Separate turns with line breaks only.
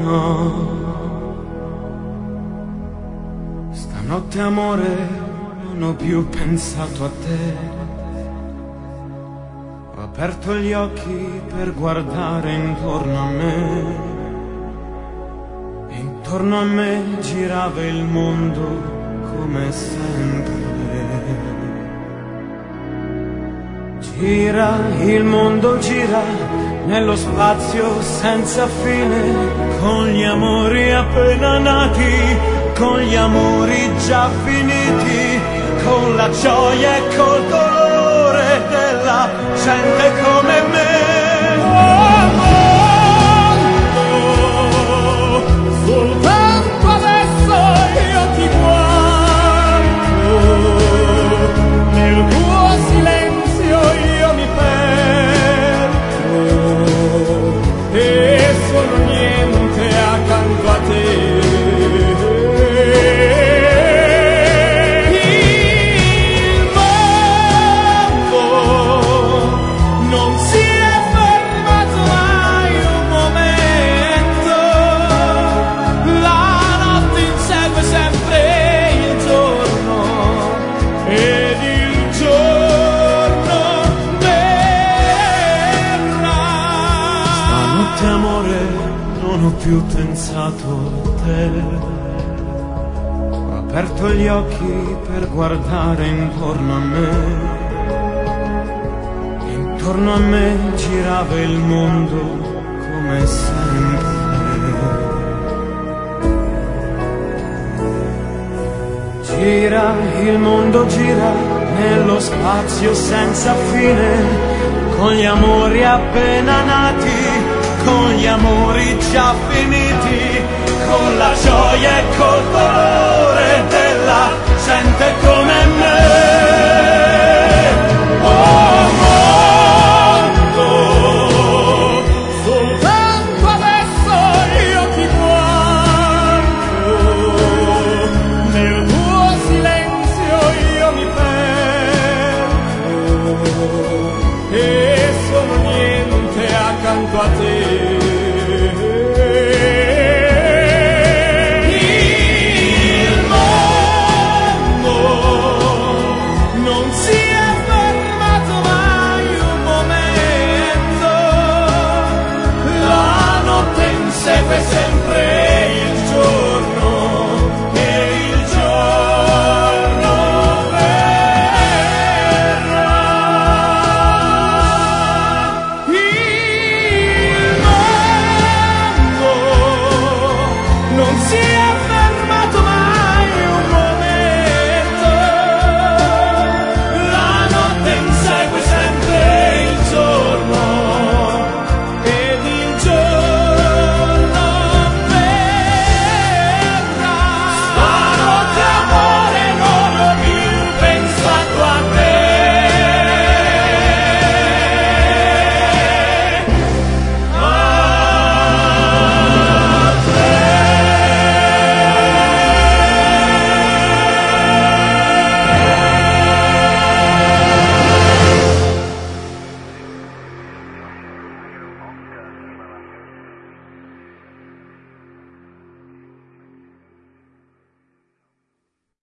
Stanotte amore non ho più pensato a te. Ho aperto gli occhi per guardare intorno a me. E intorno a me girava il mondo come sempre. Gira, il mondo gira nello spazio senza fine, con gli amori appena nati, con gli amori già finiti, con la gioia e col dolore della gente come me. Soltanto adesso io ti guardo, nel tuo silenzio io mi perdo e sono niente accanto a te. Amore, non ho più pensato a te. Ho aperto gli occhi per guardare intorno a me. E intorno a me girava il mondo come sempre. Gira, il mondo gira nello spazio senza fine, con gli amori appena nati, con gli amori già finiti, con la gioia e col dolore della gente come me. Oh mondo, soltanto adesso io ti guardo, nel tuo silenzio io mi perdo e sono niente accanto a te.